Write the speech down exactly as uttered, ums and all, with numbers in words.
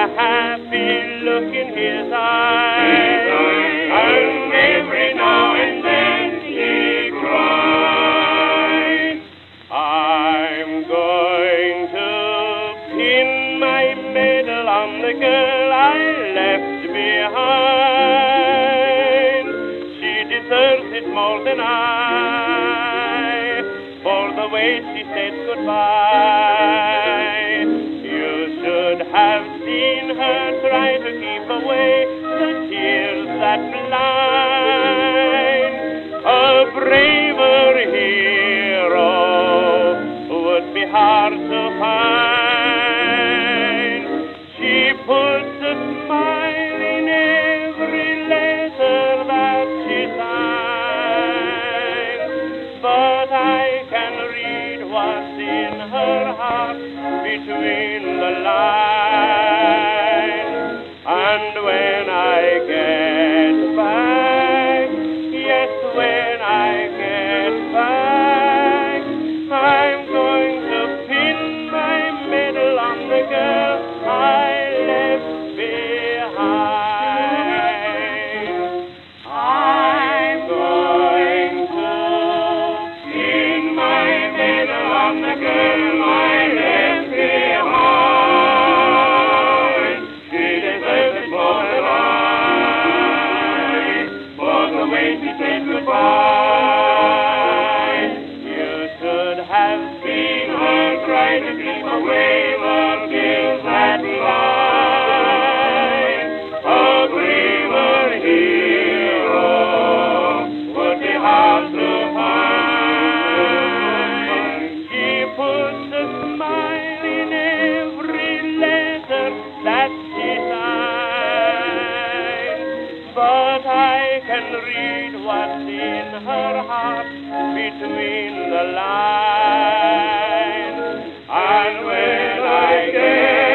a happy look in his eyes, and every now and then he cries. I'm going to pin my medal on the girl I left behind. She deserves it more than I, for the way she said goodbye. You should have seen her try to keep away the tears that blind. A braver hero would be hard to find. She puts a smile in every letter that she signs, but I can read what's in her heart between the lines. And when I get back, yes, when I get back, I'm going to pin my medal on the girl I left behind. I'm going to pin my medal on the girl I left behind. She deserves it more than I, for the way she said goodbye. You should have seen her try to keep away the tears that lie. A braver hero would be hard to find. She puts a smile in every letter that she signs, but I can read what's in her heart between the lines. And when I get